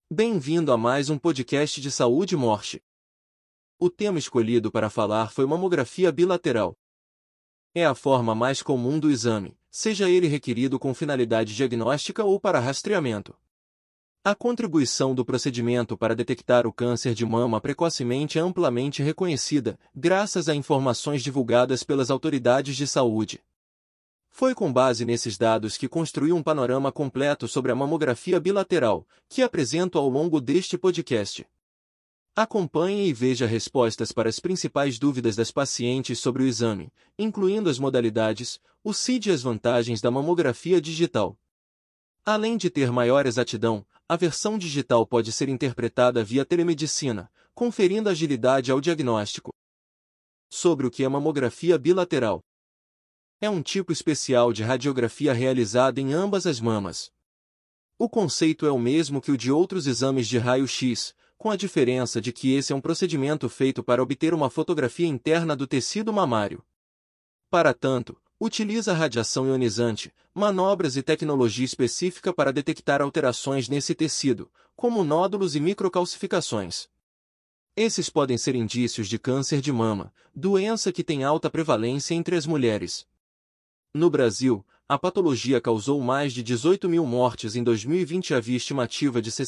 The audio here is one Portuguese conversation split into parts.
Bem-vindo a mais um podcast de saúde e morte. O tema escolhido para falar foi mamografia bilateral. É a forma mais comum do exame, seja ele requerido com finalidade diagnóstica ou para rastreamento. A contribuição do procedimento para detectar o câncer de mama precocemente é amplamente reconhecida, graças a informações divulgadas pelas autoridades de saúde. Foi com base nesses dados que construí um panorama completo sobre a mamografia bilateral, que apresento ao longo deste podcast. Acompanhe e veja respostas para as principais dúvidas das pacientes sobre o exame, incluindo as modalidades, o CID e as vantagens da mamografia digital. Além de ter maior exatidão, a versão digital pode ser interpretada via telemedicina, conferindo agilidade ao diagnóstico. Sobre o que é mamografia bilateral. É um tipo especial de radiografia realizada em ambas as mamas. O conceito é o mesmo que o de outros exames de raio-x, com a diferença de que esse é um procedimento feito para obter uma fotografia interna do tecido mamário. Para tanto, utiliza radiação ionizante, manobras e tecnologia específica para detectar alterações nesse tecido, como nódulos e microcalcificações. Esses podem ser indícios de câncer de mama, doença que tem alta prevalência entre as mulheres. No Brasil, a patologia causou mais de 18 mil mortes em 2020 e havia estimativa de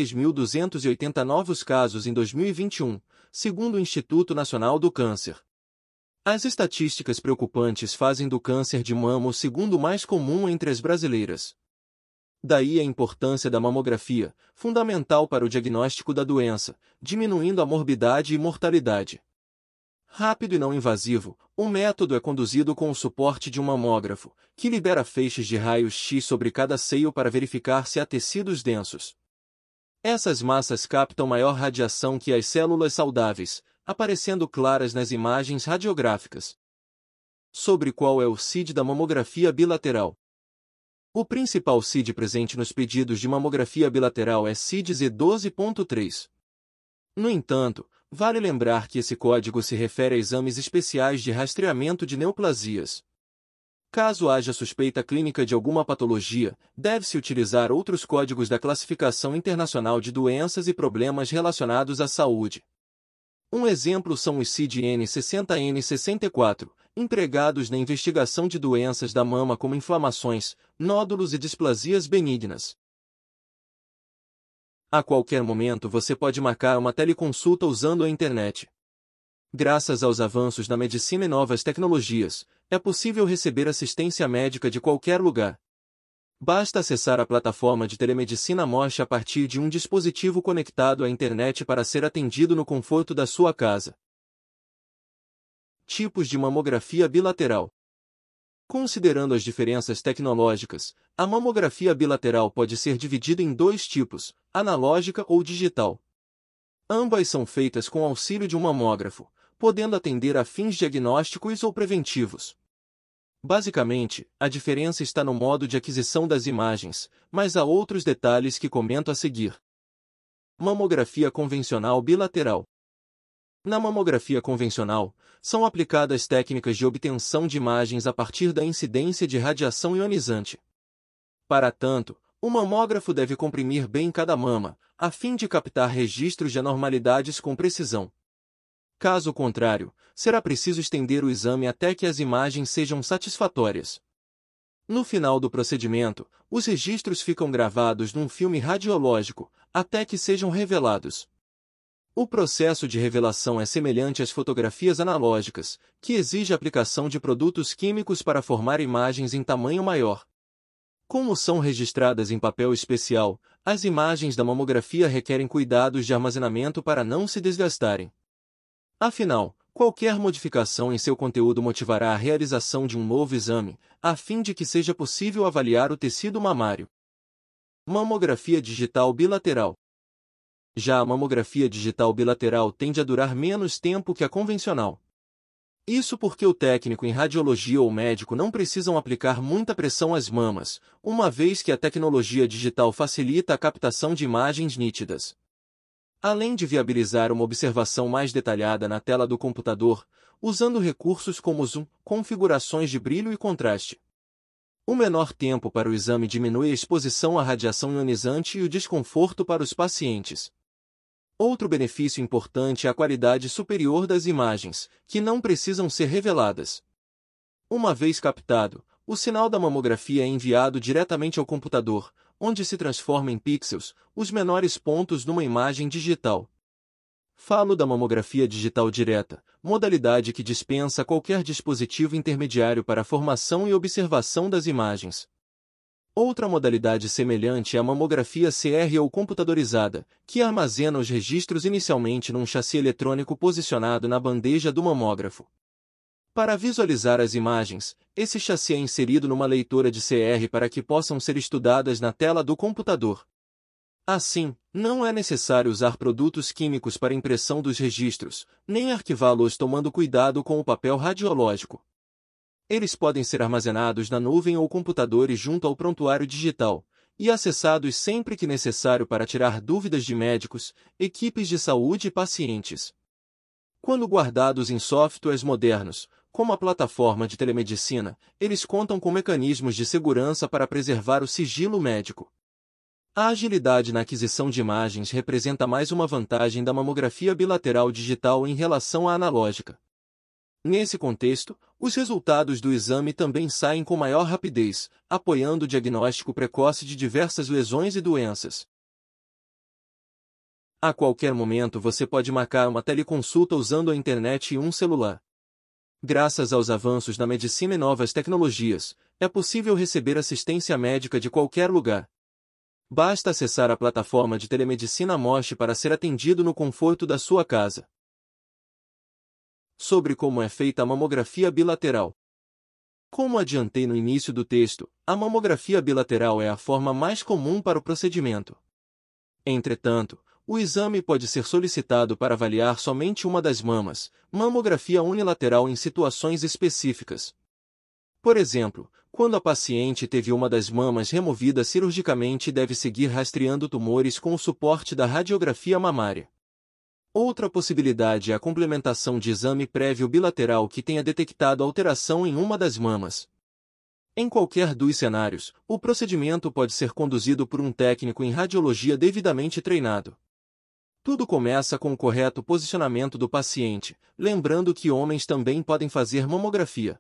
66.280 novos casos em 2021, segundo o Instituto Nacional do Câncer. As estatísticas preocupantes fazem do câncer de mama o segundo mais comum entre as brasileiras. Daí a importância da mamografia, fundamental para o diagnóstico da doença, diminuindo a morbidade e mortalidade. Rápido e não invasivo, o método é conduzido com o suporte de um mamógrafo, que libera feixes de raios-x sobre cada seio para verificar se há tecidos densos. Essas massas captam maior radiação que as células saudáveis, aparecendo claras nas imagens radiográficas. Sobre qual é o CID da mamografia bilateral. O principal CID presente nos pedidos de mamografia bilateral é CID Z12.3. No entanto, vale lembrar que esse código se refere a exames especiais de rastreamento de neoplasias. Caso haja suspeita clínica de alguma patologia, deve-se utilizar outros códigos da Classificação Internacional de Doenças e Problemas Relacionados à Saúde. Um exemplo são os CID N60 e N64, empregados na investigação de doenças da mama como inflamações, nódulos e displasias benignas. A qualquer momento você pode marcar uma teleconsulta usando a internet. Graças aos avanços na medicina e novas tecnologias, é possível receber assistência médica de qualquer lugar. Basta acessar a plataforma de telemedicina Mosh a partir de um dispositivo conectado à internet para ser atendido no conforto da sua casa. Tipos de mamografia bilateral. Considerando as diferenças tecnológicas, a mamografia bilateral pode ser dividida em dois tipos, analógica ou digital. Ambas são feitas com auxílio de um mamógrafo, podendo atender a fins diagnósticos ou preventivos. Basicamente, a diferença está no modo de aquisição das imagens, mas há outros detalhes que comento a seguir. Mamografia convencional bilateral. Na mamografia convencional, são aplicadas técnicas de obtenção de imagens a partir da incidência de radiação ionizante. Para tanto, o mamógrafo deve comprimir bem cada mama, a fim de captar registros de anormalidades com precisão. Caso contrário, será preciso estender o exame até que as imagens sejam satisfatórias. No final do procedimento, os registros ficam gravados num filme radiológico, até que sejam revelados. O processo de revelação é semelhante às fotografias analógicas, que exige a aplicação de produtos químicos para formar imagens em tamanho maior. Como são registradas em papel especial, as imagens da mamografia requerem cuidados de armazenamento para não se desgastarem. Afinal, qualquer modificação em seu conteúdo motivará a realização de um novo exame, a fim de que seja possível avaliar o tecido mamário. Mamografia digital bilateral. Já a mamografia digital bilateral tende a durar menos tempo que a convencional. Isso porque o técnico em radiologia ou médico não precisam aplicar muita pressão às mamas, uma vez que a tecnologia digital facilita a captação de imagens nítidas. Além de viabilizar uma observação mais detalhada na tela do computador, usando recursos como zoom, configurações de brilho e contraste. O menor tempo para o exame diminui a exposição à radiação ionizante e o desconforto para os pacientes. Outro benefício importante é a qualidade superior das imagens, que não precisam ser reveladas. Uma vez captado, o sinal da mamografia é enviado diretamente ao computador, onde se transforma em pixels, os menores pontos numa imagem digital. Falo da mamografia digital direta, modalidade que dispensa qualquer dispositivo intermediário para a formação e observação das imagens. Outra modalidade semelhante é a mamografia CR ou computadorizada, que armazena os registros inicialmente num chassi eletrônico posicionado na bandeja do mamógrafo. Para visualizar as imagens, esse chassi é inserido numa leitora de CR para que possam ser estudadas na tela do computador. Assim, não é necessário usar produtos químicos para impressão dos registros, nem arquivá-los tomando cuidado com o papel radiológico. Eles podem ser armazenados na nuvem ou computadores junto ao prontuário digital, e acessados sempre que necessário para tirar dúvidas de médicos, equipes de saúde e pacientes. Quando guardados em softwares modernos, como a plataforma de telemedicina, eles contam com mecanismos de segurança para preservar o sigilo médico. A agilidade na aquisição de imagens representa mais uma vantagem da mamografia bilateral digital em relação à analógica. Nesse contexto, os resultados do exame também saem com maior rapidez, apoiando o diagnóstico precoce de diversas lesões e doenças. A qualquer momento você pode marcar uma teleconsulta usando a internet e um celular. Graças aos avanços na medicina e novas tecnologias, é possível receber assistência médica de qualquer lugar. Basta acessar a plataforma de telemedicina Mosh para ser atendido no conforto da sua casa. Sobre como é feita a mamografia bilateral. Como adiantei no início do texto, a mamografia bilateral é a forma mais comum para o procedimento. Entretanto, o exame pode ser solicitado para avaliar somente uma das mamas, mamografia unilateral em situações específicas. Por exemplo, quando a paciente teve uma das mamas removida cirurgicamente e deve seguir rastreando tumores com o suporte da radiografia mamária. Outra possibilidade é a complementação de exame prévio bilateral que tenha detectado alteração em uma das mamas. Em qualquer dos cenários, o procedimento pode ser conduzido por um técnico em radiologia devidamente treinado. Tudo começa com o correto posicionamento do paciente, lembrando que homens também podem fazer mamografia.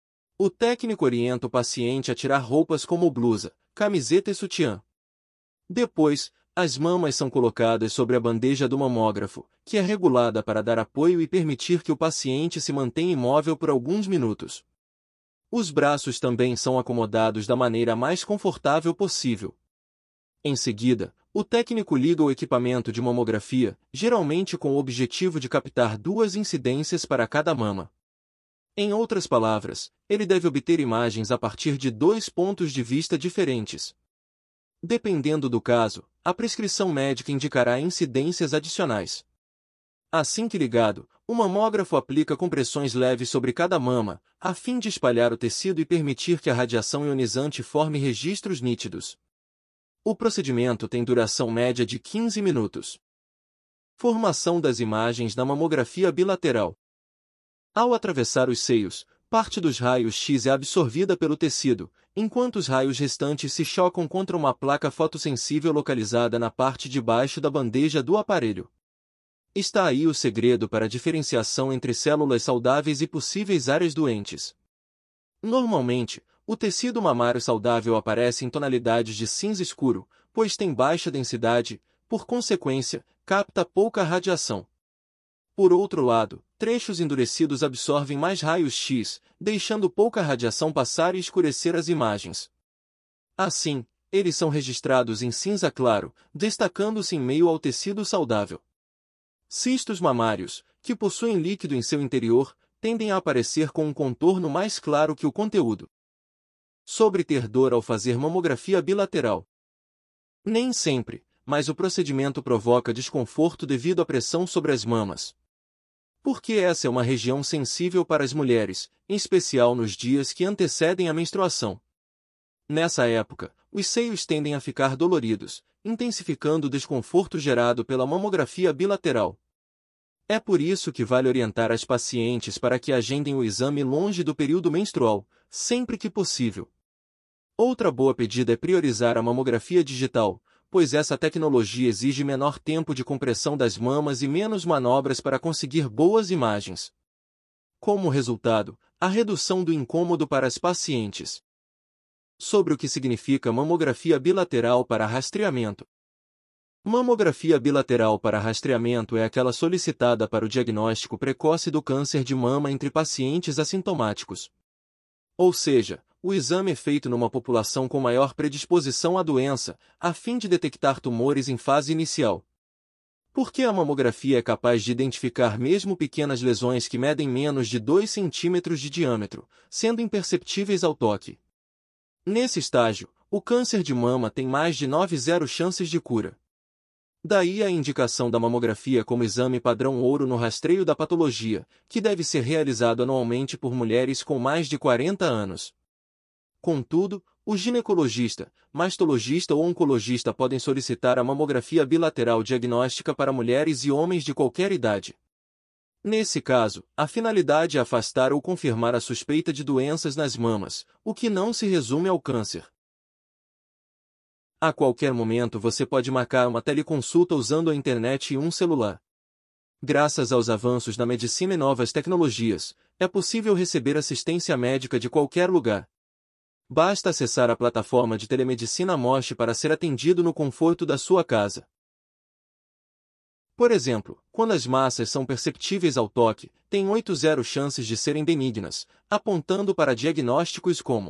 O técnico orienta o paciente a tirar roupas como blusa, camiseta e sutiã. Depois, as mamas são colocadas sobre a bandeja do mamógrafo, que é regulada para dar apoio e permitir que o paciente se mantenha imóvel por alguns minutos. Os braços também são acomodados da maneira mais confortável possível. Em seguida, o técnico liga o equipamento de mamografia, geralmente com o objetivo de captar duas incidências para cada mama. Em outras palavras, ele deve obter imagens a partir de dois pontos de vista diferentes. Dependendo do caso, a prescrição médica indicará incidências adicionais. Assim que ligado, o mamógrafo aplica compressões leves sobre cada mama, a fim de espalhar o tecido e permitir que a radiação ionizante forme registros nítidos. O procedimento tem duração média de 15 minutos. Formação das imagens na mamografia bilateral. Ao atravessar os seios, parte dos raios X é absorvida pelo tecido, enquanto os raios restantes se chocam contra uma placa fotossensível localizada na parte de baixo da bandeja do aparelho. Está aí o segredo para a diferenciação entre células saudáveis e possíveis áreas doentes. Normalmente, o tecido mamário saudável aparece em tonalidades de cinza escuro, pois tem baixa densidade, por consequência, capta pouca radiação. Por outro lado, trechos endurecidos absorvem mais raios X, deixando pouca radiação passar e escurecer as imagens. Assim, eles são registrados em cinza claro, destacando-se em meio ao tecido saudável. Cistos mamários, que possuem líquido em seu interior, tendem a aparecer com um contorno mais claro que o conteúdo. Sobre ter dor ao fazer mamografia bilateral. Nem sempre, mas o procedimento provoca desconforto devido à pressão sobre as mamas. Porque essa é uma região sensível para as mulheres, em especial nos dias que antecedem a menstruação. Nessa época, os seios tendem a ficar doloridos, intensificando o desconforto gerado pela mamografia bilateral. É por isso que vale orientar as pacientes para que agendem o exame longe do período menstrual, sempre que possível. Outra boa pedida é priorizar a mamografia digital, pois essa tecnologia exige menor tempo de compressão das mamas e menos manobras para conseguir boas imagens. Como resultado, a redução do incômodo para as pacientes. Sobre o que significa mamografia bilateral para rastreamento. Mamografia bilateral para rastreamento é aquela solicitada para o diagnóstico precoce do câncer de mama entre pacientes assintomáticos. Ou seja, o exame é feito numa população com maior predisposição à doença, a fim de detectar tumores em fase inicial. Porque a mamografia é capaz de identificar mesmo pequenas lesões que medem menos de 2 centímetros de diâmetro, sendo imperceptíveis ao toque. Nesse estágio, o câncer de mama tem mais de 90 chances de cura. Daí a indicação da mamografia como exame padrão ouro no rastreio da patologia, que deve ser realizado anualmente por mulheres com mais de 40 anos. Contudo, o ginecologista, mastologista ou oncologista podem solicitar a mamografia bilateral diagnóstica para mulheres e homens de qualquer idade. Nesse caso, a finalidade é afastar ou confirmar a suspeita de doenças nas mamas, o que não se resume ao câncer. A qualquer momento você pode marcar uma teleconsulta usando a internet e um celular. Graças aos avanços na medicina e novas tecnologias, é possível receber assistência médica de qualquer lugar. Basta acessar a plataforma de telemedicina Morse para ser atendido no conforto da sua casa. Por exemplo, quando as massas são perceptíveis ao toque, tem 80 chances de serem benignas, apontando para diagnósticos como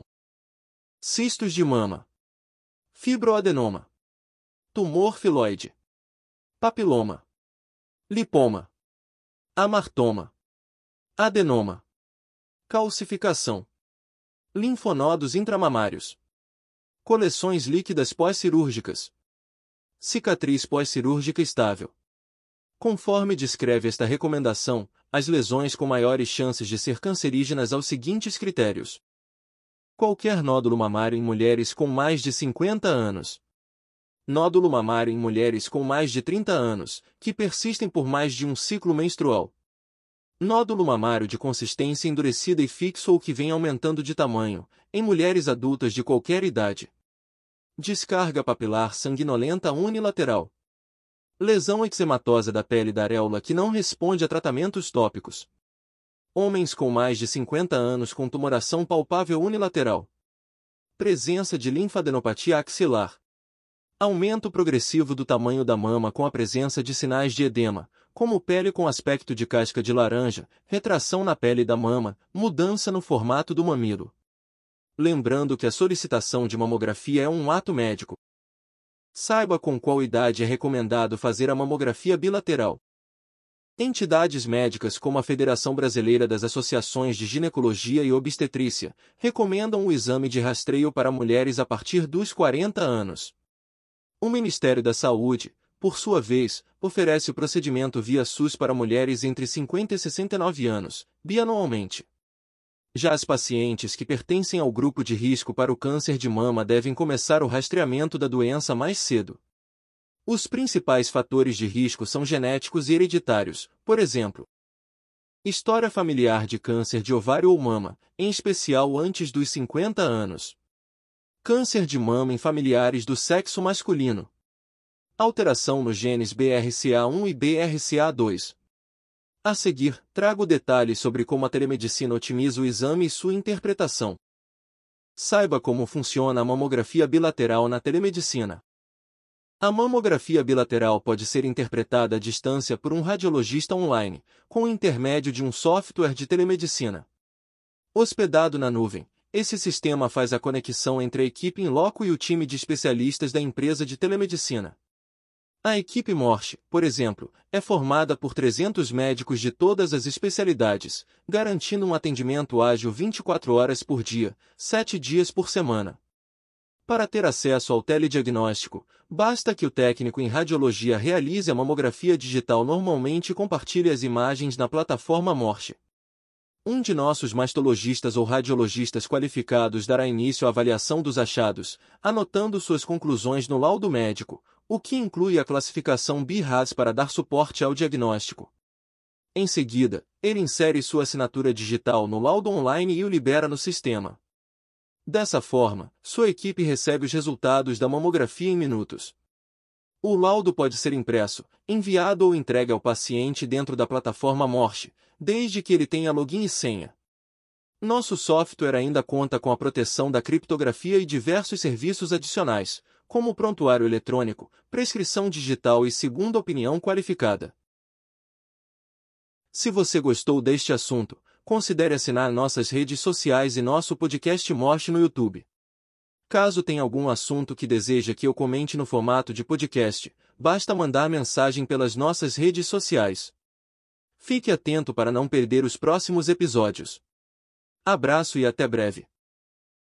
cistos de mama, fibroadenoma, tumor filoide, papiloma, lipoma, amartoma, adenoma, calcificação, linfonodos intramamários, coleções líquidas pós-cirúrgicas, cicatriz pós-cirúrgica estável. Conforme descreve esta recomendação, as lesões com maiores chances de ser cancerígenas aos seguintes critérios. Qualquer nódulo mamário em mulheres com mais de 50 anos. Nódulo mamário em mulheres com mais de 30 anos, que persistem por mais de um ciclo menstrual. Nódulo mamário de consistência endurecida e fixo ou que vem aumentando de tamanho, em mulheres adultas de qualquer idade. Descarga papilar sanguinolenta unilateral. Lesão eczematosa da pele da areola que não responde a tratamentos tópicos. Homens com mais de 50 anos com tumoração palpável unilateral. Presença de linfadenopatia axilar. Aumento progressivo do tamanho da mama com a presença de sinais de edema, como pele com aspecto de casca de laranja, retração na pele da mama, mudança no formato do mamilo. Lembrando que a solicitação de mamografia é um ato médico. Saiba com qual idade é recomendado fazer a mamografia bilateral. Entidades médicas como a Federação Brasileira das Associações de Ginecologia e Obstetrícia recomendam o exame de rastreio para mulheres a partir dos 40 anos. O Ministério da Saúde, por sua vez, oferece o procedimento via SUS para mulheres entre 50 e 69 anos, bianualmente. Já as pacientes que pertencem ao grupo de risco para o câncer de mama devem começar o rastreamento da doença mais cedo. Os principais fatores de risco são genéticos e hereditários, por exemplo, história familiar de câncer de ovário ou mama, em especial antes dos 50 anos. Câncer de mama em familiares do sexo masculino. Alteração nos genes BRCA1 e BRCA2. A seguir, trago detalhes sobre como a telemedicina otimiza o exame e sua interpretação. Saiba como funciona a mamografia bilateral na telemedicina. A mamografia bilateral pode ser interpretada à distância por um radiologista online, com o intermédio de um software de telemedicina. Hospedado na nuvem, esse sistema faz a conexão entre a equipe in loco e o time de especialistas da empresa de telemedicina. A equipe Morse, por exemplo, é formada por 300 médicos de todas as especialidades, garantindo um atendimento ágil 24 horas por dia, 7 dias por semana. Para ter acesso ao telediagnóstico, basta que o técnico em radiologia realize a mamografia digital normalmente e compartilhe as imagens na plataforma Morse. Um de nossos mastologistas ou radiologistas qualificados dará início à avaliação dos achados, anotando suas conclusões no laudo médico, o que inclui a classificação BI-RADS para dar suporte ao diagnóstico. Em seguida, ele insere sua assinatura digital no laudo online e o libera no sistema. Dessa forma, sua equipe recebe os resultados da mamografia em minutos. O laudo pode ser impresso, enviado ou entregue ao paciente dentro da plataforma Morse, desde que ele tenha login e senha. Nosso software ainda conta com a proteção da criptografia e diversos serviços adicionais, como prontuário eletrônico, prescrição digital e segunda opinião qualificada. Se você gostou deste assunto, considere assinar nossas redes sociais e nosso podcast Morse no YouTube. Caso tenha algum assunto que deseja que eu comente no formato de podcast, basta mandar mensagem pelas nossas redes sociais. Fique atento para não perder os próximos episódios. Abraço e até breve.